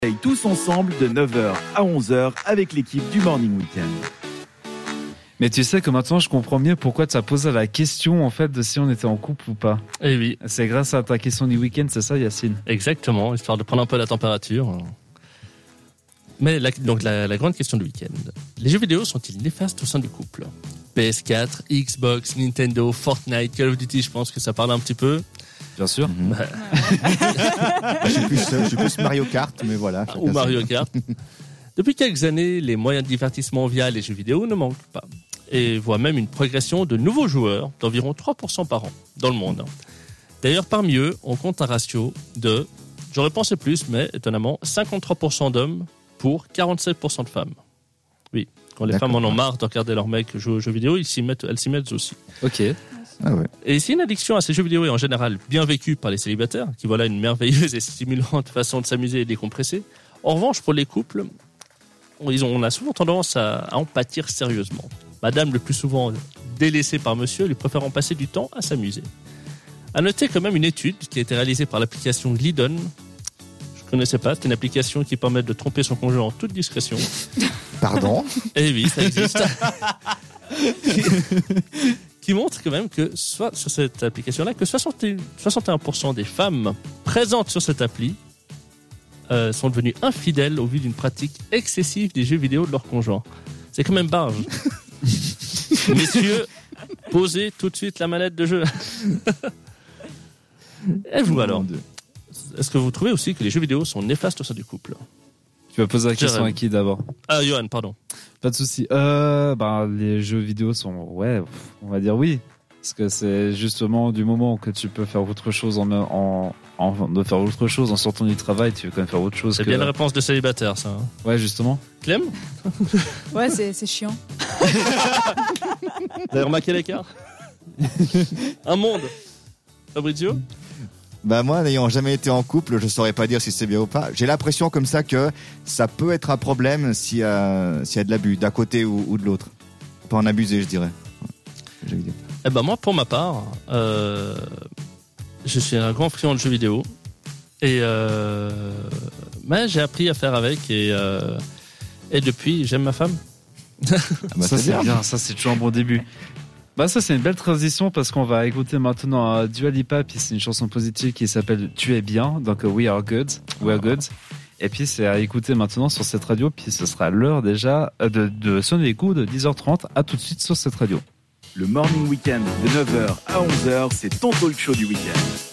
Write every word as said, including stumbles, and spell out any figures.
Tous ensemble de neuf heures à onze heures avec l'équipe du Morning Weekend. Mais tu sais que maintenant je comprends mieux pourquoi tu as posé la question en fait de si on était en couple ou pas. Eh oui. C'est grâce à ta question du week-end, c'est ça Yacine? Exactement, histoire de prendre un peu la température. Mais la, donc la, la grande question du week-end. Les jeux vidéo sont-ils néfastes au sein du couple? P S quatre, Xbox, Nintendo, Fortnite, Call of Duty, je pense que ça parle un petit peu. Bien sûr. Mm-hmm. Bah, je, suis plus, je suis plus Mario Kart, mais voilà. Ou Mario Kart. Depuis quelques années, les moyens de divertissement via les jeux vidéo ne manquent pas. Et voient même une progression de nouveaux joueurs d'environ trois pour cent par an dans le monde. D'ailleurs, parmi eux, on compte un ratio de, j'aurais pensé plus, mais étonnamment, cinquante-trois pour cent d'hommes pour quarante-sept pour cent de femmes. Oui, quand les D'accord. femmes en ont marre de regarder leurs mecs jouer aux jeux vidéo, ils s'y mettent, elles s'y mettent aussi. Ok. Ah ouais. Et si une addiction à ces jeux vidéo est en général bien vécue par les célibataires, qui voilà une merveilleuse et stimulante façon de s'amuser et décompresser, en revanche, pour les couples, ils ont, on a souvent tendance à, à en pâtir sérieusement. Madame, le plus souvent délaissée par monsieur, lui préfère en passer du temps à s'amuser. À noter quand même une étude qui a été réalisée par l'application Glidon. Je connaissais pas, c'est une application qui permet de tromper son conjoint en toute discrétion. Pardon? Eh oui, ça existe. qui, qui montre quand même que, soit sur cette application-là, que soixante et un pour cent des femmes présentes sur cette appli euh, sont devenues infidèles au vu d'une pratique excessive des jeux vidéo de leur conjoint. C'est quand même barge. Messieurs, posez tout de suite la manette de jeu. Et vous alors? Est-ce que vous trouvez aussi que les jeux vidéo sont néfastes au sein du couple? Tu vas poser la question Jérém. à qui d'abord? Ah, Johan, pardon. Pas de souci. Euh, bah, les jeux vidéo sont, ouais, on va dire oui. Parce que c'est justement du moment que tu peux faire autre chose en, en, en de faire autre chose en sortant du travail, tu veux quand même faire autre chose. C'est que... bien la réponse de célibataire, ça. Hein. Ouais, justement. Clem? Ouais, c'est, c'est chiant. Vous avez remarqué l'écart? Un monde. Fabrizio? Bah moi, n'ayant jamais été en couple, je saurais pas dire si c'est bien ou pas. J'ai l'impression comme ça que ça peut être un problème s'il y a, s'il y a de l'abus, d'un côté ou, ou de l'autre. Pas en abuser, je dirais. Ouais, eh ben moi, pour ma part, euh, je suis un grand friand de jeux vidéo et euh, mais j'ai appris à faire avec et euh, et depuis, j'aime ma femme. Ah bah ça c'est c'est bien. bien, ça c'est toujours un bon début. Bah ça c'est une belle transition parce qu'on va écouter maintenant euh, Dua Lipa, puis c'est une chanson positive qui s'appelle Tu es bien, donc euh, We Are Good, We Are Good. Et puis c'est à écouter maintenant sur cette radio, puis ce sera l'heure déjà euh, de, de sonner les coups de dix heures trente. À tout de suite sur cette radio. Le Morning Weekend de neuf heures à onze heures, c'est ton talk show du week-end.